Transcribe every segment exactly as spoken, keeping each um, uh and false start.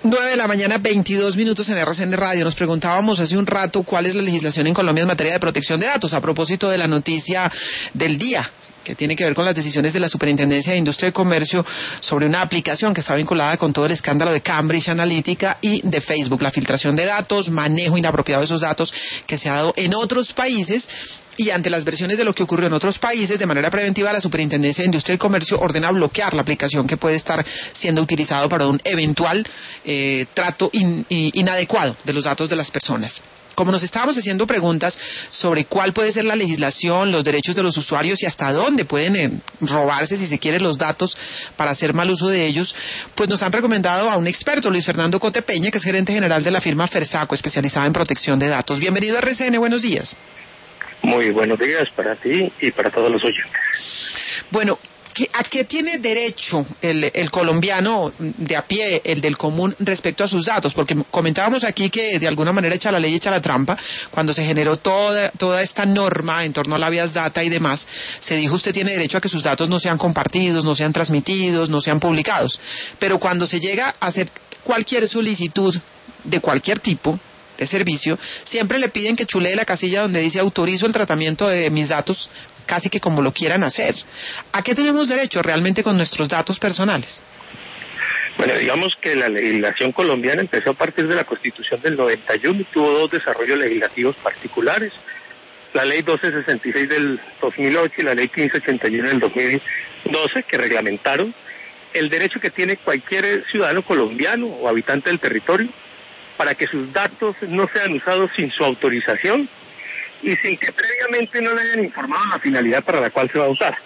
nueve de la mañana, veintidós minutos en R C N Radio. Nos preguntábamos hace un rato cuál es la legislación en Colombia en materia de protección de datos, a propósito de la noticia del día, que tiene que ver con las decisiones de la Superintendencia de Industria y Comercio sobre una aplicación que está vinculada con todo el escándalo de Cambridge Analytica y de Facebook, la filtración de datos, manejo inapropiado de esos datos que se ha dado en otros países. Y ante las versiones de lo que ocurrió en otros países, de manera preventiva, la Superintendencia de Industria y Comercio ordena bloquear la aplicación que puede estar siendo utilizado para un eventual eh, trato in, in, inadecuado de los datos de las personas. Como nos estábamos haciendo preguntas sobre cuál puede ser la legislación, los derechos de los usuarios y hasta dónde pueden eh, robarse, si se quiere, los datos para hacer mal uso de ellos, pues nos han recomendado a un experto, Luis Fernando Cote Peña, que es gerente general de la firma Fersaco, especializada en protección de datos. Bienvenido a R C N, buenos días. Muy buenos días para ti y para todos los oyentes. Bueno, ¿a qué tiene derecho el, el colombiano de a pie, el del común, respecto a sus datos? Porque comentábamos aquí que de alguna manera echa la ley, echa la trampa. Cuando se generó toda, toda esta norma en torno a la vías data y demás, se dijo usted tiene derecho a que sus datos no sean compartidos, no sean transmitidos, no sean publicados. Pero cuando se llega a hacer cualquier solicitud de cualquier tipo de servicio, siempre le piden que chulee la casilla donde dice autorizo el tratamiento de mis datos, casi que como lo quieran hacer. ¿A qué tenemos derecho realmente con nuestros datos personales? Bueno, digamos que la legislación colombiana empezó a partir de la Constitución del noventa y uno y tuvo dos desarrollos legislativos particulares. La Ley doce sesenta y seis del dos mil ocho y la Ley quince ochenta y uno del dos mil doce, que reglamentaron el derecho que tiene cualquier ciudadano colombiano o habitante del territorio para que sus datos no sean usados sin su autorización y sin que previamente no le hayan informado la finalidad para la cual se va a usar,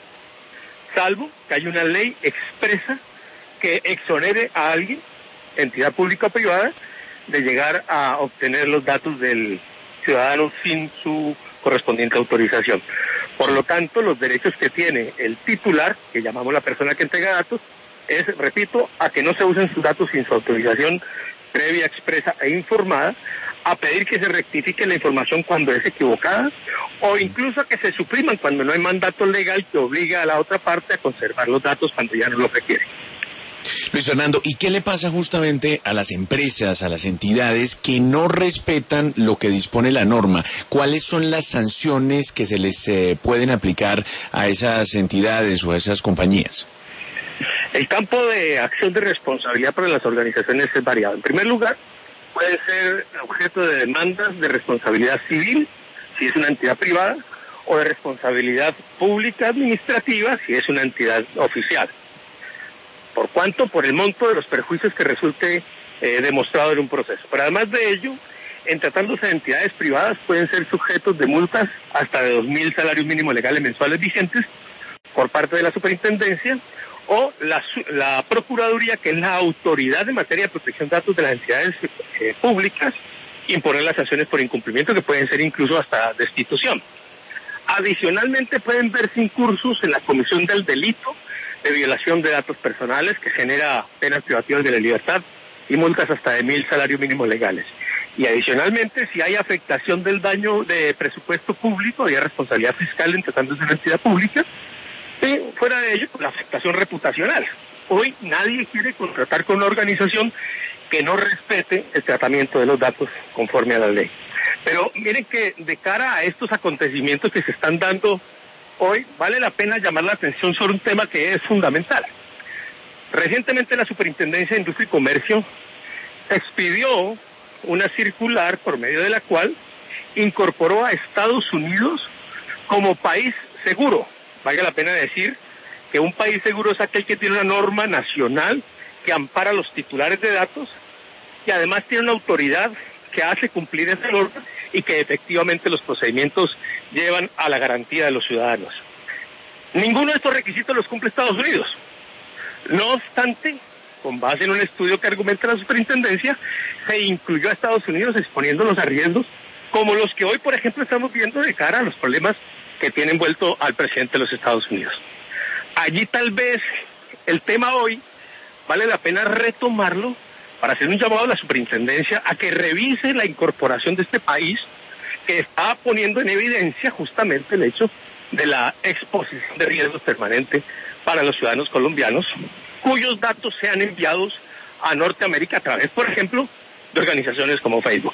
salvo que haya una ley expresa que exonere a alguien, entidad pública o privada, de llegar a obtener los datos del ciudadano sin su correspondiente autorización. Por lo tanto, los derechos que tiene el titular, que llamamos la persona que entrega datos, es, repito, a que no se usen sus datos sin su autorización previa, expresa e informada, a pedir que se rectifique la información cuando es equivocada, o incluso a que se supriman cuando no hay mandato legal que obliga a la otra parte a conservar los datos cuando ya no lo requiere. Luis Fernando, ¿y qué le pasa justamente a las empresas, a las entidades que no respetan lo que dispone la norma? ¿Cuáles son las sanciones que se les eh, pueden aplicar a esas entidades o a esas compañías? El campo de acción de responsabilidad para las organizaciones es variado. En primer lugar, puede ser objeto de demandas de responsabilidad civil, si es una entidad privada, o de responsabilidad pública administrativa, si es una entidad oficial. Por cuanto, por el monto de los perjuicios que resulte eh, demostrado en un proceso. Pero además de ello, en tratándose de entidades privadas, pueden ser sujetos de multas hasta de dos mil salarios mínimos legales mensuales vigentes por parte de la superintendencia, o la, la Procuraduría, que es la autoridad en materia de protección de datos de las entidades eh, públicas, imponer las sanciones por incumplimiento, que pueden ser incluso hasta destitución. Adicionalmente, pueden verse incursos en la comisión del delito de violación de datos personales, que genera penas privativas de la libertad y multas hasta de mil salarios mínimos legales. Y adicionalmente, si hay afectación del daño de presupuesto público, hay responsabilidad fiscal en tratándose de una entidad pública. Y fuera de ello, la afectación reputacional. Hoy nadie quiere contratar con una organización que no respete el tratamiento de los datos conforme a la ley. Pero miren que de cara a estos acontecimientos que se están dando hoy, vale la pena llamar la atención sobre un tema que es fundamental. Recientemente la Superintendencia de Industria y Comercio expidió una circular por medio de la cual incorporó a Estados Unidos como país seguro. Valga la pena decir que un país seguro es aquel que tiene una norma nacional que ampara a los titulares de datos y además tiene una autoridad que hace cumplir esa norma y que efectivamente los procedimientos llevan a la garantía de los ciudadanos. Ninguno de estos requisitos los cumple Estados Unidos. No obstante, con base en un estudio que argumenta la superintendencia, se incluyó a Estados Unidos exponiéndolos a riesgos como los que hoy, por ejemplo, estamos viendo de cara a los problemas que tiene envuelto al presidente de los Estados Unidos. Allí tal vez el tema hoy vale la pena retomarlo para hacer un llamado a la superintendencia a que revise la incorporación de este país, que está poniendo en evidencia justamente el hecho de la exposición de riesgos permanente para los ciudadanos colombianos, cuyos datos sean enviados a Norteamérica a través, por ejemplo, de organizaciones como Facebook.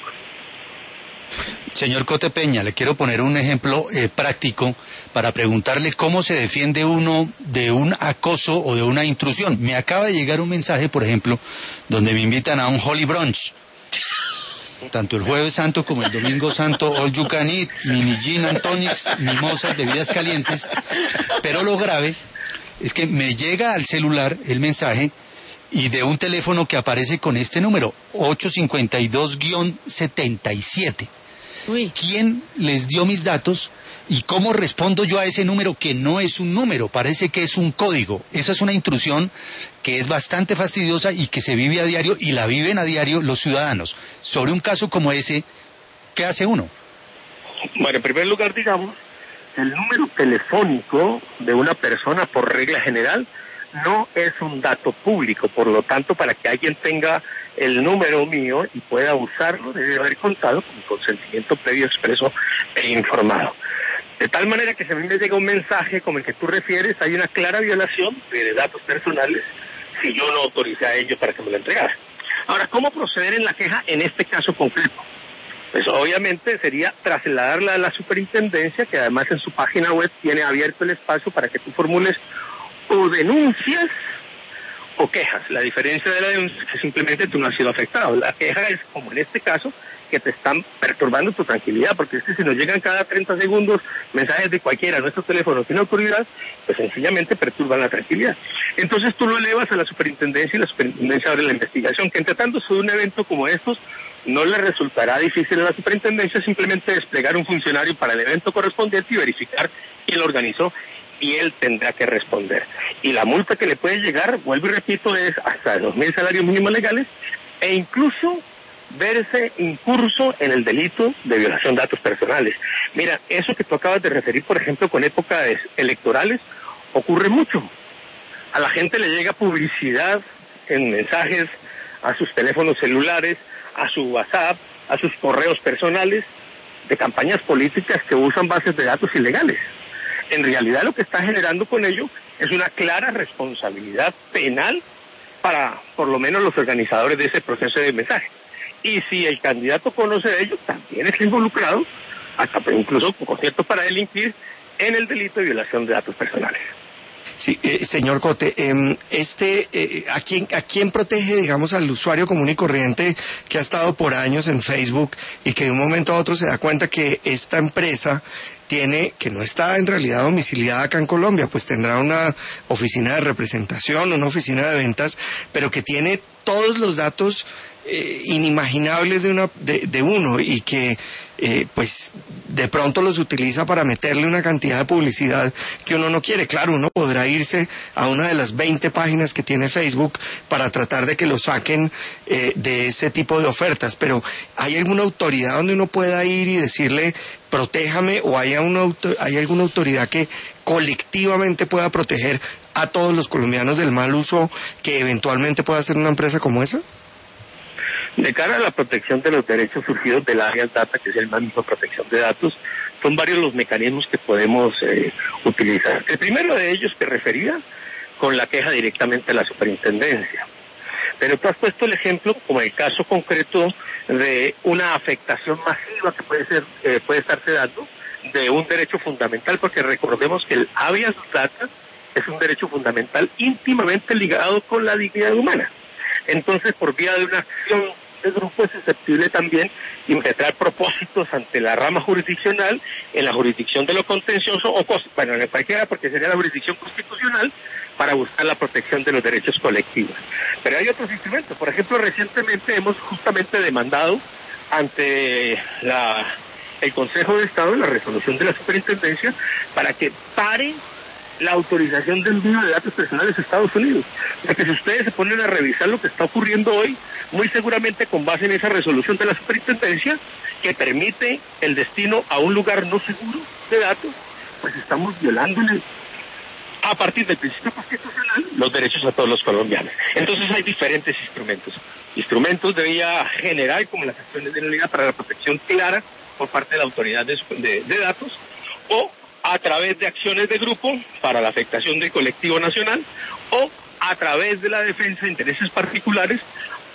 Señor Cote Peña, le quiero poner un ejemplo eh, práctico para preguntarle cómo se defiende uno de un acoso o de una intrusión. Me acaba de llegar un mensaje, por ejemplo, donde me invitan a un Holy Brunch. Tanto el Jueves Santo como el Domingo Santo, all you can eat, mini gin and tonics, mimosas, bebidas calientes. Pero lo grave es que me llega al celular el mensaje y de un teléfono que aparece con este número, ocho cinco dos setenta y siete. Uy. ¿Quién les dio mis datos y cómo respondo yo a ese número que no es un número, parece que es un código? Esa es una intrusión que es bastante fastidiosa y que se vive a diario y la viven a diario los ciudadanos. Sobre un caso como ese, ¿qué hace uno? Bueno, en primer lugar, digamos, el número telefónico de una persona por regla general no es un dato público, por lo tanto, para que alguien tenga el número mío y pueda usarlo, debe haber contado con mi consentimiento previo, expreso e informado. De tal manera que si a mí me llega un mensaje como el que tú refieres, hay una clara violación de datos personales si yo no autoricé a ello para que me lo entregara. Ahora, ¿cómo proceder en la queja en este caso concreto? Pues obviamente sería trasladarla a la superintendencia, que además en su página web tiene abierto el espacio para que tú formules o denuncias o quejas. La diferencia de la denuncia es que simplemente tú no has sido afectado. La queja es, como en este caso, que te están perturbando tu tranquilidad, porque es que si nos llegan cada treinta segundos mensajes de cualquiera a nuestro teléfono sin autoridad, pues sencillamente perturban la tranquilidad. Entonces tú lo elevas a la superintendencia y la superintendencia abre la investigación, que entre tanto, sobre un evento como estos, no le resultará difícil a la superintendencia simplemente desplegar un funcionario para el evento correspondiente y verificar quién lo organizó, y él tendrá que responder. Y la multa que le puede llegar, vuelvo y repito, es hasta dos mil salarios mínimos legales e incluso verse incurso en el delito de violación de datos personales. Mira, eso que tú acabas de referir, por ejemplo, con épocas electorales, ocurre mucho. A la gente le llega publicidad en mensajes a sus teléfonos celulares, a su WhatsApp, a sus correos personales, de campañas políticas que usan bases de datos ilegales. En realidad lo que está generando con ello es una clara responsabilidad penal para, por lo menos, los organizadores de ese proceso de mensaje. Y si el candidato conoce de ello, también está involucrado, hasta incluso, por cierto, para delinquir en el delito de violación de datos personales. Sí, eh, señor Cote, eh, este, eh, ¿a quién, a quién protege, digamos, al usuario común y corriente que ha estado por años en Facebook y que de un momento a otro se da cuenta que esta empresa tiene, que no está en realidad domiciliada acá en Colombia, pues tendrá una oficina de representación, una oficina de ventas, pero que tiene todos los datos eh, inimaginables de una de, de uno y que eh, pues de pronto los utiliza para meterle una cantidad de publicidad que uno no quiere? Claro, uno podrá irse a una de las veinte páginas que tiene Facebook para tratar de que lo saquen eh, de ese tipo de ofertas, pero ¿hay alguna autoridad donde uno pueda ir y decirle protéjame, o hay, una auto, hay alguna autoridad que colectivamente pueda proteger a todos los colombianos del mal uso que eventualmente pueda hacer una empresa como esa? De cara a la protección de los derechos surgidos del Alias Data, que es el manejo de protección de datos, son varios los mecanismos que podemos eh, utilizar. El primero de ellos que refería con la queja directamente a la superintendencia. Pero tú has puesto el ejemplo, como el caso concreto de una afectación masiva que puede ser eh, puede estarse dando de un derecho fundamental, porque recordemos que el habeas data es un derecho fundamental íntimamente ligado con la dignidad humana. Entonces, por vía de una acción de grupo es susceptible también impetrar propósitos ante la rama jurisdiccional, en la jurisdicción de lo contencioso, o bueno, en cualquiera, porque sería la jurisdicción constitucional, para buscar la protección de los derechos colectivos. Pero hay otros instrumentos. Por ejemplo, recientemente hemos justamente demandado ante la, el Consejo de Estado, la resolución de la superintendencia, para que pare la autorización de envío de datos personales a Estados Unidos. Porque si ustedes se ponen a revisar lo que está ocurriendo hoy, muy seguramente con base en esa resolución de la superintendencia, que permite el destino a un lugar no seguro de datos, pues estamos violando el a partir del principio constitucional los derechos a todos los colombianos. Entonces hay diferentes instrumentos. Instrumentos de vía general, como las acciones de nulidad para la protección clara por parte de la autoridad de, de, de datos, o a través de acciones de grupo para la afectación del colectivo nacional, o a través de la defensa de intereses particulares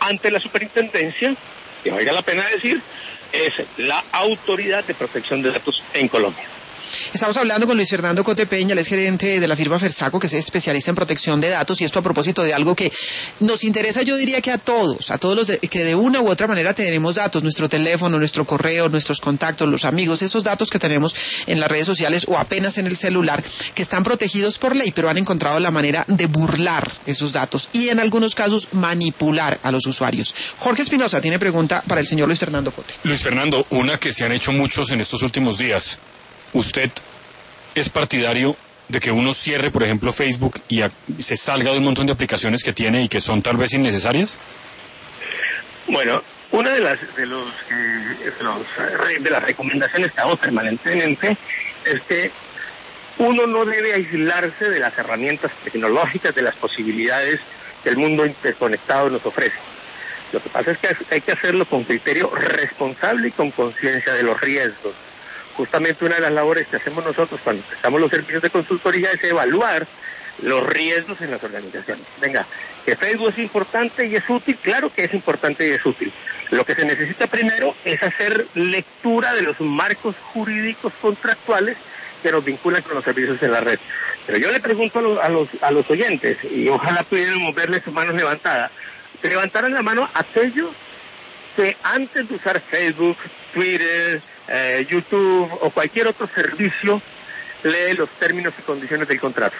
ante la superintendencia, que valga la pena decir, es la Autoridad de Protección de Datos en Colombia. Estamos hablando con Luis Fernando Cote Peña, él es gerente de la firma Fersaco, que es especialista en protección de datos, y esto a propósito de algo que nos interesa, yo diría que a todos, a todos los de, que de una u otra manera tenemos datos, nuestro teléfono, nuestro correo, nuestros contactos, los amigos, esos datos que tenemos en las redes sociales o apenas en el celular, que están protegidos por ley, pero han encontrado la manera de burlar esos datos y en algunos casos manipular a los usuarios. Jorge Espinosa tiene pregunta para el señor Luis Fernando Cote. Luis Fernando, una que se han hecho muchos en estos últimos días. ¿Usted es partidario de que uno cierre, por ejemplo, Facebook y a, se salga de un montón de aplicaciones que tiene y que son tal vez innecesarias? Bueno, una de las de los, eh, de, los de las recomendaciones que hago permanentemente es que uno no debe aislarse de las herramientas tecnológicas, de las posibilidades que el mundo interconectado nos ofrece. Lo que pasa es que hay que hacerlo con criterio responsable y con conciencia de los riesgos. Justamente una de las labores que hacemos nosotros cuando prestamos los servicios de consultoría es evaluar los riesgos en las organizaciones. Venga, que Facebook es importante y es útil, claro que es importante y es útil. Lo que se necesita primero es hacer lectura de los marcos jurídicos contractuales que nos vinculan con los servicios en la red. Pero yo le pregunto a los, a los, a los oyentes, y ojalá pudiéramos verles sus manos levantadas, que levantaran la mano aquellos que antes de usar Facebook, Twitter, eh, YouTube o cualquier otro servicio lee los términos y condiciones del contrato.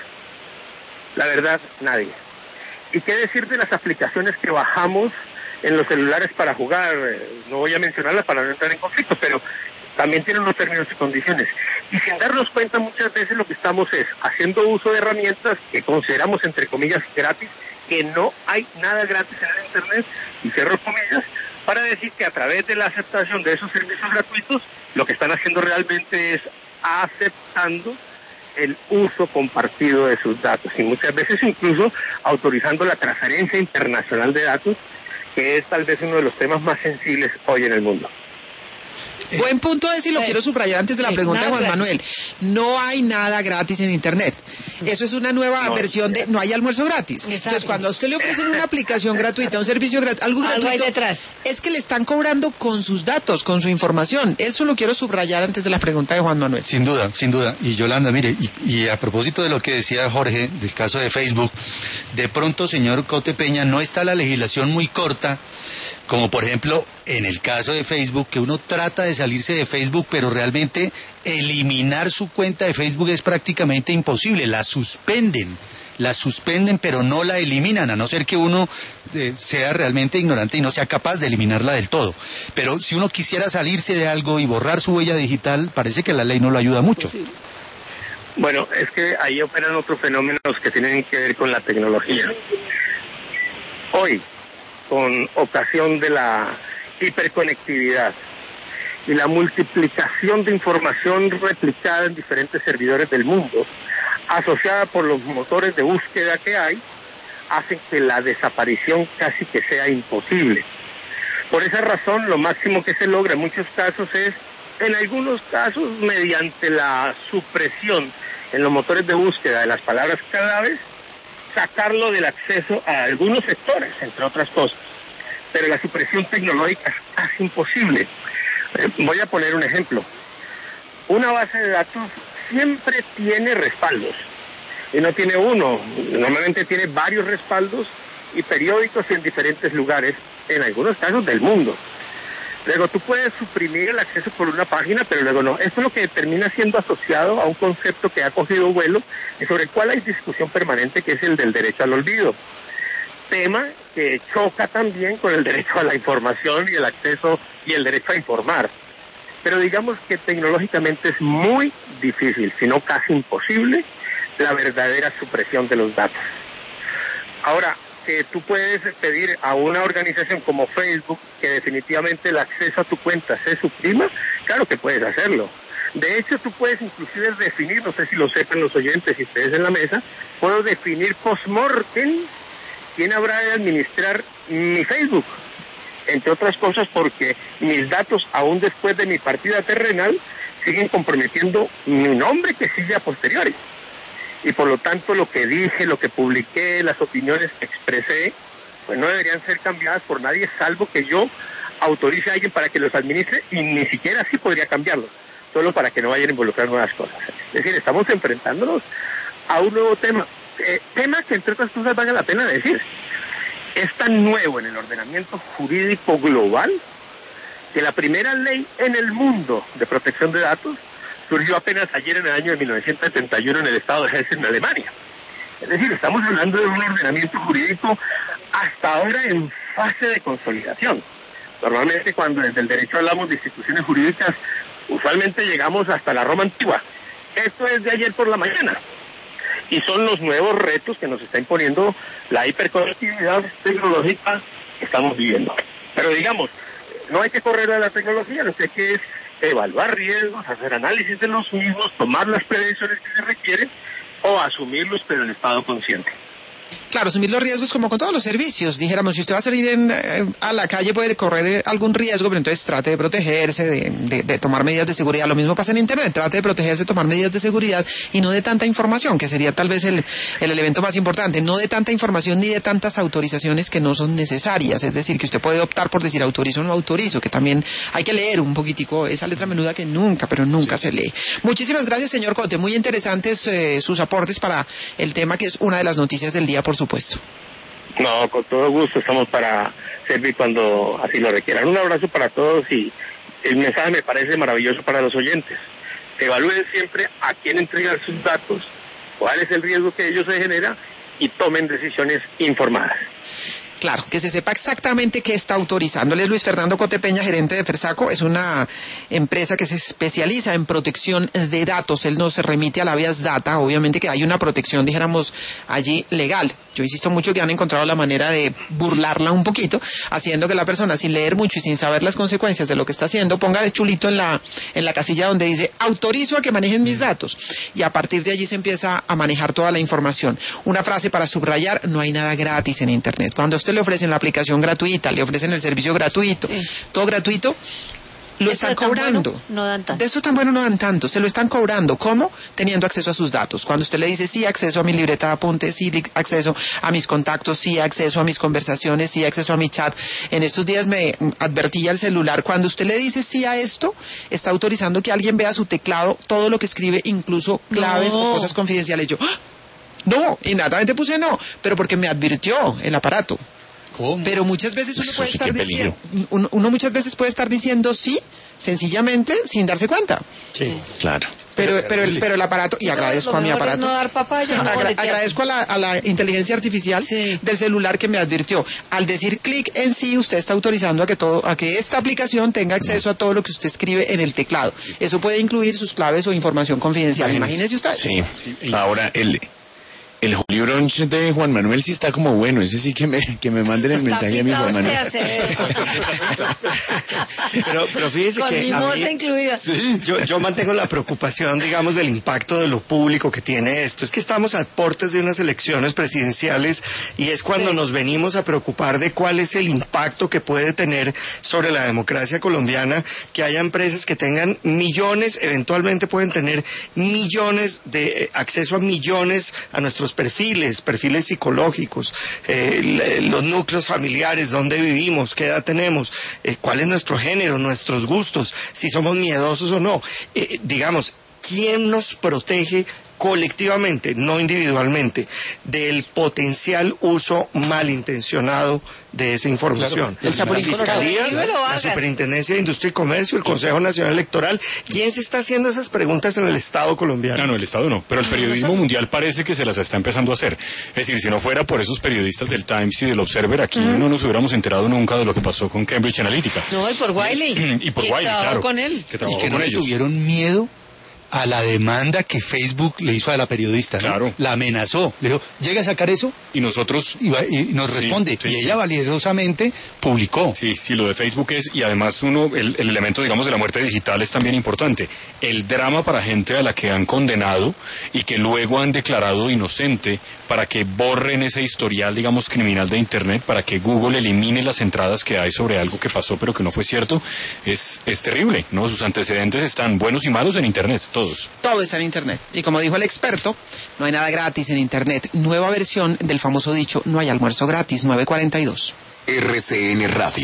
La verdad, nadie. ¿Y qué decir de las aplicaciones que bajamos en los celulares para jugar? No voy a mencionarlas para no entrar en conflicto, pero también tienen los términos y condiciones. Y sin darnos cuenta, muchas veces lo que estamos es haciendo uso de herramientas que consideramos, entre comillas, gratis, que no hay nada gratis en el Internet, y cierro comillas, para decir que a través de la aceptación de esos servicios gratuitos, lo que están haciendo realmente es aceptando el uso compartido de sus datos, y muchas veces incluso autorizando la transferencia internacional de datos, que es tal vez uno de los temas más sensibles hoy en el mundo. Eh, Buen punto ese, y lo eh, quiero subrayar antes de la eh, pregunta de Juan gratis. Manuel. No hay nada gratis en Internet. Eso es una nueva no, versión de no hay almuerzo gratis. Exacto. Entonces, cuando a usted le ofrecen una aplicación gratuita, un servicio gratuito, algo gratuito, algo hay detrás. Es que le están cobrando con sus datos, con su información. Eso lo quiero subrayar antes de la pregunta de Juan Manuel. Sin duda, sin duda. Y Yolanda, mire, y, y a propósito de lo que decía Jorge, del caso de Facebook, de pronto, señor Cote Peña, no está la legislación muy corta, como por ejemplo en el caso de Facebook, que uno trata de salirse de Facebook, pero realmente eliminar su cuenta de Facebook es prácticamente imposible. La suspenden, la suspenden, pero no la eliminan, a no ser que uno eh, sea realmente ignorante y no sea capaz de eliminarla del todo. Pero si uno quisiera salirse de algo y borrar su huella digital, parece que la ley no lo ayuda mucho. Sí. Bueno, es que ahí operan otros fenómenos que tienen que ver con la tecnología. Hoy, con ocasión de la hiperconectividad y la multiplicación de información replicada en diferentes servidores del mundo, asociada por los motores de búsqueda que hay, hacen que la desaparición casi que sea imposible. Por esa razón, lo máximo que se logra en muchos casos es, en algunos casos, mediante la supresión en los motores de búsqueda de las palabras claves, sacarlo del acceso a algunos sectores, entre otras cosas. Pero la supresión tecnológica es casi imposible. Eh, voy a poner un ejemplo. Una base de datos siempre tiene respaldos, y no tiene uno, normalmente tiene varios respaldos y periódicos en diferentes lugares, en algunos casos del mundo. Luego tú puedes suprimir el acceso por una página, pero luego no. Esto es lo que termina siendo asociado a un concepto que ha cogido vuelo y sobre el cual hay discusión permanente, que es el del derecho al olvido. Tema que choca también con el derecho a la información y el acceso y el derecho a informar. Pero digamos que tecnológicamente es muy difícil, si no casi imposible, la verdadera supresión de los datos. Ahora, que tú puedes pedir a una organización como Facebook que definitivamente el acceso a tu cuenta se suprima, claro que puedes hacerlo. De hecho, tú puedes inclusive definir, no sé si lo sepan los oyentes y ustedes en la mesa, puedo definir post-mortem quién habrá de administrar mi Facebook. Entre otras cosas porque mis datos, aún después de mi partida terrenal, siguen comprometiendo mi nombre que sigue a posteriori. Y por lo tanto lo que dije, lo que publiqué, las opiniones que expresé, pues no deberían ser cambiadas por nadie, salvo que yo autorice a alguien para que los administre, y ni siquiera así podría cambiarlos, solo para que no vayan a involucrar nuevas cosas. Es decir, estamos enfrentándonos a un nuevo tema, eh, tema que entre otras cosas vale la pena decir, es tan nuevo en el ordenamiento jurídico global que la primera ley en el mundo de protección de datos surgió apenas ayer en el año de mil novecientos setenta y uno en el estado de Hessen, en Alemania. Es decir, estamos hablando de un ordenamiento jurídico hasta ahora en fase de consolidación. Normalmente cuando desde el derecho hablamos de instituciones jurídicas, usualmente llegamos hasta la Roma antigua. Esto es de ayer por la mañana. Y son los nuevos retos que nos está imponiendo la hiperconectividad tecnológica que estamos viviendo. Pero digamos, no hay que correr a la tecnología, lo que hay que es evaluar riesgos, hacer análisis de los mismos, tomar las prevenciones que se requieren o asumirlos, pero en estado consciente. Claro, asumir los riesgos como con todos los servicios. Dijéramos, si usted va a salir en, eh, a la calle puede correr eh, algún riesgo, pero entonces trate de protegerse, de, de, de tomar medidas de seguridad. Lo mismo pasa en Internet, trate de protegerse, tomar medidas de seguridad y no de tanta información, que sería tal vez el, el elemento más importante. No de tanta información ni de tantas autorizaciones que no son necesarias. Es decir, que usted puede optar por decir autorizo o no autorizo, que también hay que leer un poquitico esa letra menuda que nunca, pero nunca se lee. Muchísimas gracias, señor Cote. Muy interesantes eh, sus aportes para el tema que es una de las noticias del día, por supuesto. No, con todo gusto, estamos para servir cuando así lo requieran. Un abrazo para todos y el mensaje me parece maravilloso para los oyentes. Evalúen siempre a quién entregar sus datos, cuál es el riesgo que ellos se genera y tomen decisiones informadas. Claro, que se sepa exactamente qué está autorizando. Él es Luis Fernando Cote Peña, gerente de Fersaco. Es una empresa que se especializa en protección de datos. Él no se remite a la Habeas Data. Obviamente que hay una protección, dijéramos, allí legal. Yo insisto mucho que han encontrado la manera de burlarla un poquito, haciendo que la persona, sin leer mucho y sin saber las consecuencias de lo que está haciendo, ponga de chulito en la, en la casilla donde dice autorizo a que manejen mis datos. Y a partir de allí se empieza a manejar toda la información. Una frase para subrayar: no hay nada gratis en Internet. Cuando a usted le ofrecen la aplicación gratuita, le ofrecen el servicio gratuito, sí, todo gratuito, lo están cobrando. Bueno, no dan tanto. De eso tan bueno no dan tanto, se lo están cobrando. ¿Cómo? Teniendo acceso a sus datos. Cuando usted le dice sí, acceso a mi libreta de apuntes, sí, acceso a mis contactos, sí, acceso a mis conversaciones, sí, acceso a mi chat. En estos días me advertía el celular, cuando usted le dice sí a esto, está autorizando que alguien vea su teclado, todo lo que escribe, incluso claves no. o cosas confidenciales. Yo, ¡ah! No, inmediatamente puse no, pero porque me advirtió el aparato. ¿Cómo? Pero muchas veces uno Eso puede sí, estar qué diciendo, uno, uno muchas veces puede estar diciendo sí, sencillamente sin darse cuenta. Sí, claro. Pero, pero, pero, el, pero el aparato, y agradezco a mi aparato, no dar papaya, no agra agradezco a la, a la inteligencia artificial sí. del celular que me advirtió. Al decir clic en sí, usted está autorizando a que todo, a que esta aplicación tenga acceso a todo lo que usted escribe en el teclado. Eso puede incluir sus claves o información confidencial. Imagínese usted. Sí. Ahora el El Holy Brunch de Juan Manuel sí está como bueno, ese sí que me, que me manden el está mensaje a mi Juan Manuel. pero, pero fíjese con que mi a moza mí, incluida. Sí, yo, yo mantengo la preocupación, digamos, del impacto de lo público que tiene esto. Es que estamos a portes de unas elecciones presidenciales y es cuando sí. nos venimos a preocupar de cuál es el impacto que puede tener sobre la democracia colombiana, que haya empresas que tengan millones, eventualmente pueden tener millones de eh, acceso a millones a nuestros perfiles, perfiles psicológicos, eh, los núcleos familiares, dónde vivimos, qué edad tenemos, eh, cuál es nuestro género, nuestros gustos, si somos miedosos o no. Eh, digamos, ¿quién nos protege colectivamente, no individualmente, del potencial uso malintencionado de esa información? Claro. La Fiscalía, la Superintendencia de Industria y Comercio, el Consejo Nacional Electoral. ¿Quién se está haciendo esas preguntas en el Estado colombiano? No, no, el Estado no, pero el periodismo mundial parece que se las está empezando a hacer. Es decir, si no fuera por esos periodistas del Times y del Observer, aquí mm. no nos hubiéramos enterado nunca de lo que pasó con Cambridge Analytica. No, y por Wiley. Y por Wiley, claro. Con él. Que y que no le tuvieron miedo a la demanda que Facebook le hizo a la periodista, ¿no? Claro. La amenazó, le dijo, ¿llega a sacar eso? Y nosotros... Y, va, y nos responde, sí, sí, y ella sí. valerosamente publicó. Sí, sí, lo de Facebook es, y además uno, el, el elemento, digamos, de la muerte digital es también importante. El drama para gente a la que han condenado y que luego han declarado inocente para que borren ese historial, digamos, criminal de Internet, para que Google elimine las entradas que hay sobre algo que pasó pero que no fue cierto, es, es terrible, ¿no? Sus antecedentes están buenos y malos en Internet, todo todos. Todo está en Internet. Y como dijo el experto, no hay nada gratis en Internet. Nueva versión del famoso dicho, no hay almuerzo gratis, nueve cuarenta y dos. R C N Radio.